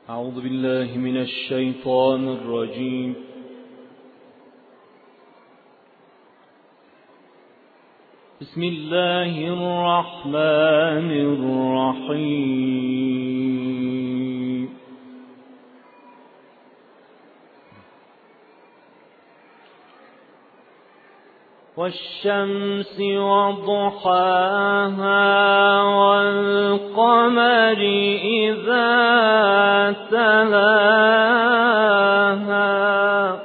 أعوذ بالله من الشيطان الرجيم. بسم الله الرحمن الرحيم. والشمس وضحاها والقمر إذا تلاها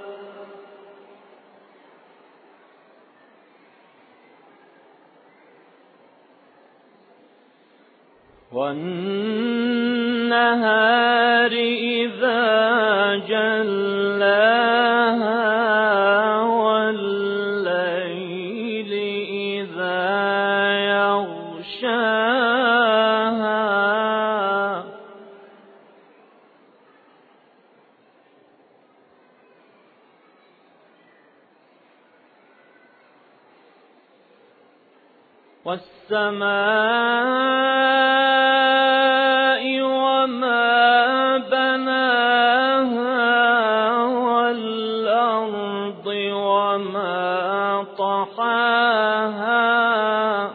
والنهار إذا جلاها والليل إذا يغشاها والسماء وما بناها والأرض وما طحاها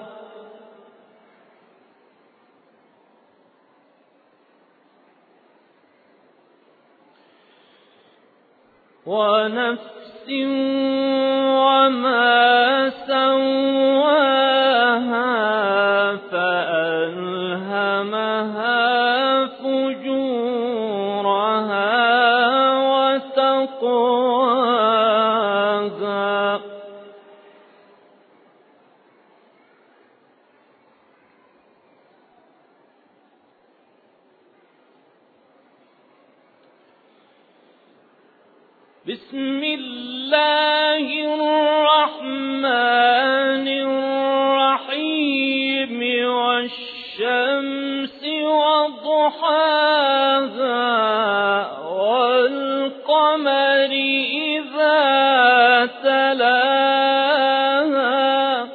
ونفس وما سواها فألهمها فجورها وتقواها بسم الله الرحمن الرحيم. والشمس وضحاها والقمر إذا تلاها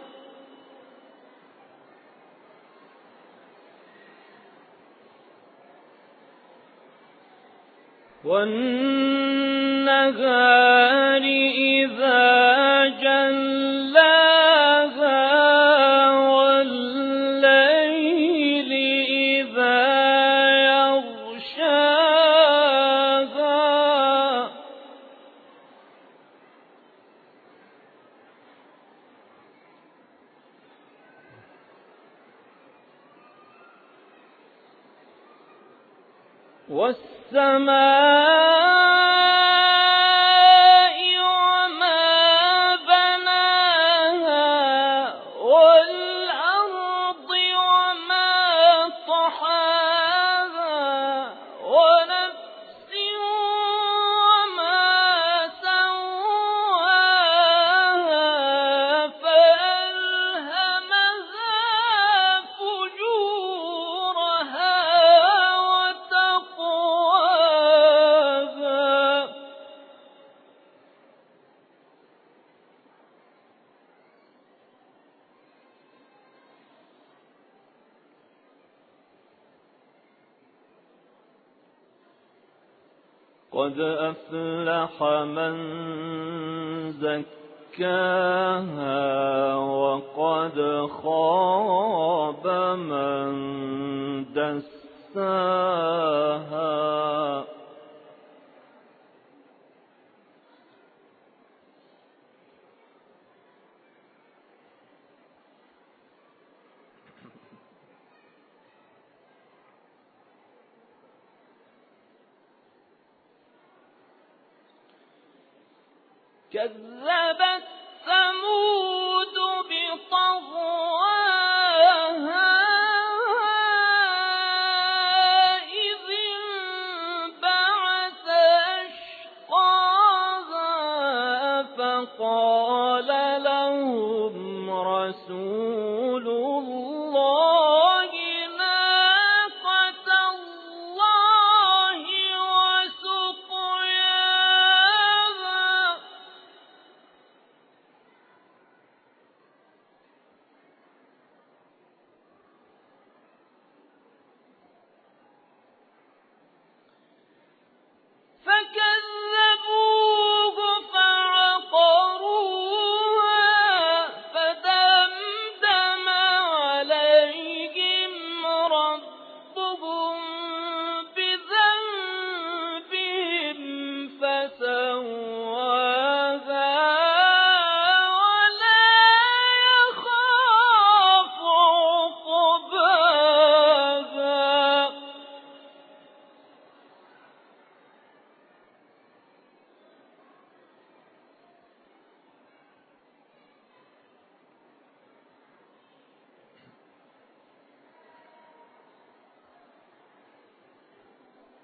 والنهار إذا جلاها والليل إذا يغشاها والسماء وما بناها والأرض وما طحاها ونفس وما سواها فألهمها فجورها وتقواها قد أفلح من زكاها وقد خاب من دساها كذبت ثمود بطغواها إذ انبعث أشقاها فقال لهم رسول الله ناقة الله وسقياها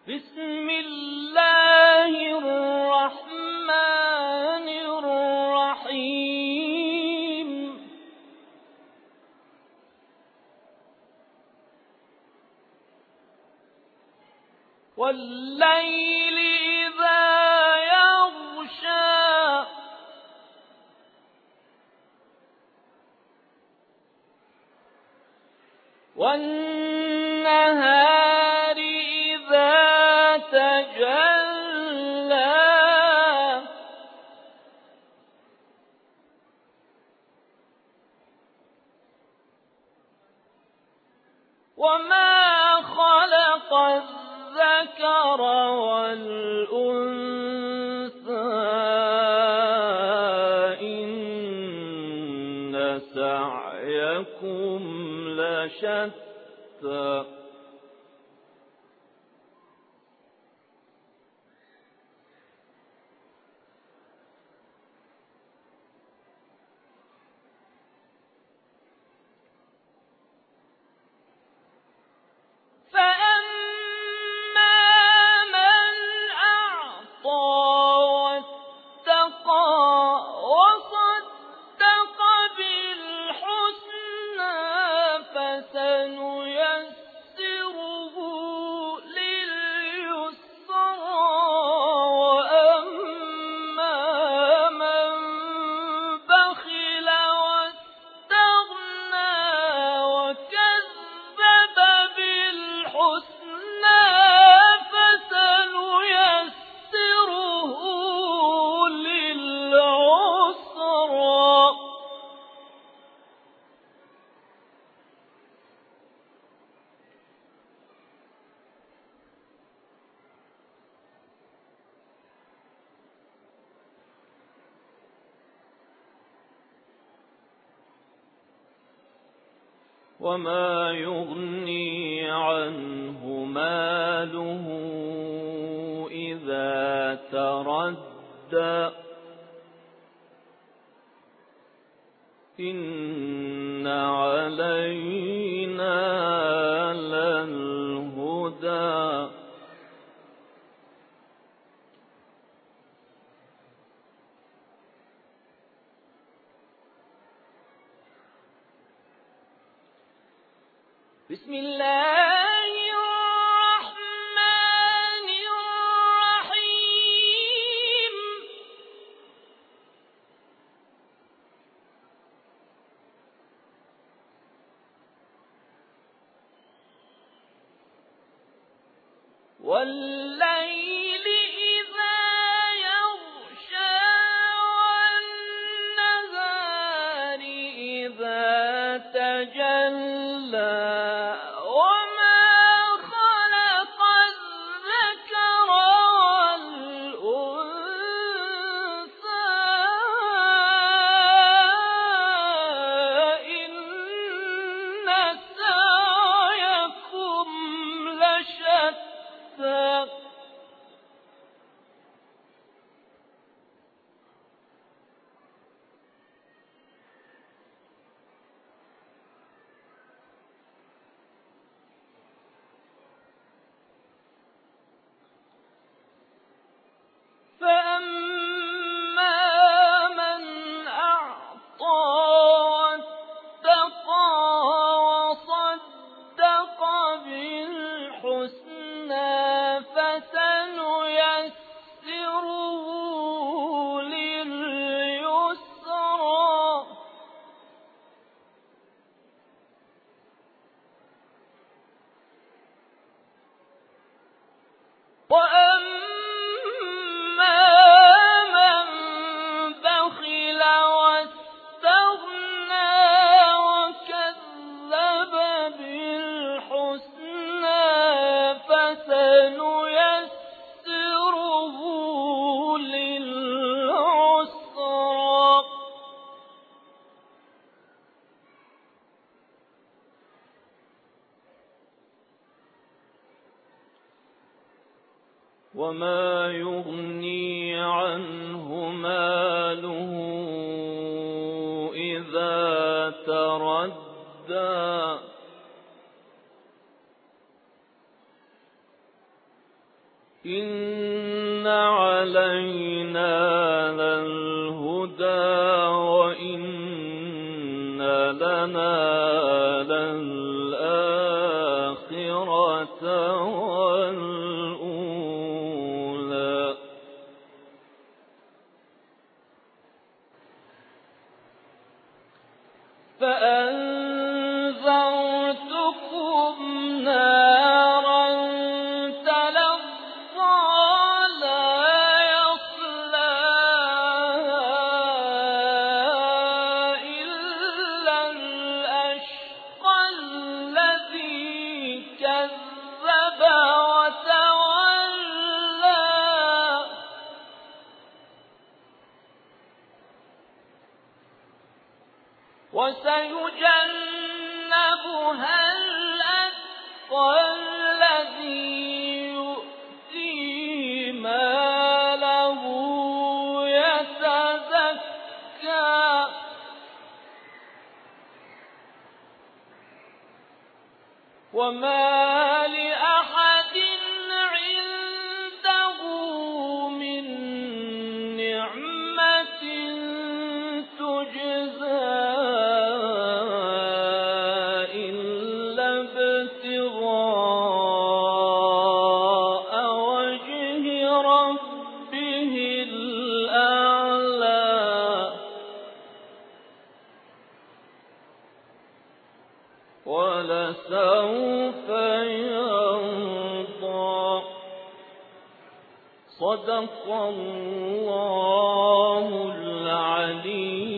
بسم الله الرحمن الرحيم والليل إذا يغشى والنهار إذا تجلى وما خلق الذكر والأنثى إن سعيكم لشتى فأما من أعطى واتقى وصدق بالحسنى فسنيسره لليسرى وأما من بخل واستغنى وكذب بالحسنى فسنيسره للعسرى وما يغني عنه ماله إذا تردى إن علينا للهدى بسم الله الرحمن الرحيم والليل إذا يغشى والنهار إذا تجلى فأما من أعطى واتقى وصدق بالحسنى فسنيسره لليسرى وأما من بخل واستغنى وكذب بالحسنى فسنيسره للعسرى وما يغني عنه ماله إذا تردى إن علينا للهدى وإن لنا للآخرة والأولى فأنذرتكم نارا تلظى لا يصلاها إلا الأشقى الذي كذب وتولى وسيجنبها الأتقى الذي يؤتي ماله يتزكى وما لأحد عنده من نعمة تجزى إلا ابتغاء وجه ربه الأعلى ولسوف يرضى. صدق الله العليم.